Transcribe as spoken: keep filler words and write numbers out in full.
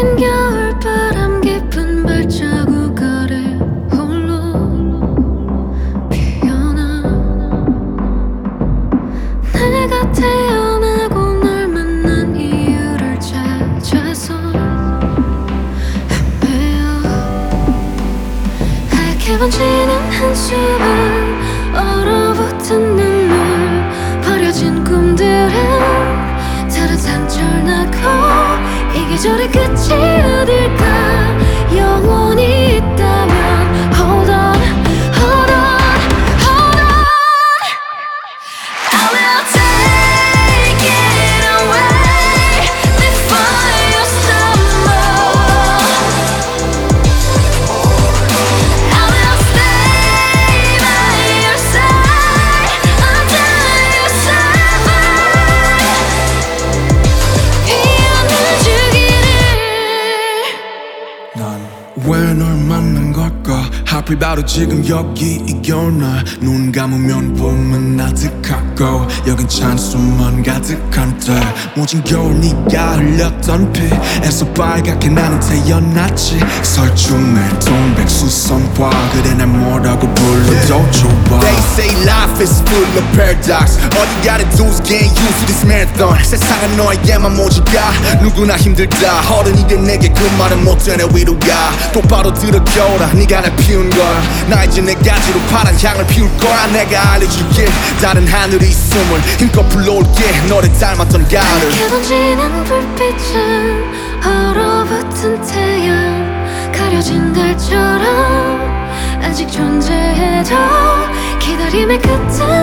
긴 겨울바람 깊은 발자국 아래 홀로 피어나 내가 태어나고 널 만난 이유를 찾아서 헤매어 하얗게 번지는 한숨은 얼어붙은 눈물 버려진 꿈들은 다른 상처를 낳고 이 계절의 끝이 어딜까 영원히 있다면 Hold on, hold on, hold on I will take it away before you stumble I will stay by your side until you survive 피어나 주기를 난 왜 널 만난 걸까 하필 바로 지금 여기 이 겨울날 눈 감으면 봄은 아득하고 여긴 찬수만 가득한 때 모진 겨울 네가 흘렸던 피에서 빨갛게 나는 태어났지 설중에 동백수선화 그래 날 뭐라고 불러도 좋아 They say life is full of paradox All you gotta do is get used to this marathon 세상은 너에게만 모질까 누구나 힘들다 어른이 된 내게 그 말은 못되네 위로가 똑바로 들어 겨울아 네가 날 피운 거야 나 이제 내 가지로 파란 향을 피울 거야 내가 알려줄게 다른 하늘의 숨을 힘껏 불러올게 너를 닮았던 가을을 하얗게 번지는 불빛은 얼어붙은 태양 가려진 달처럼 아직 존재해도 기다림의 끝은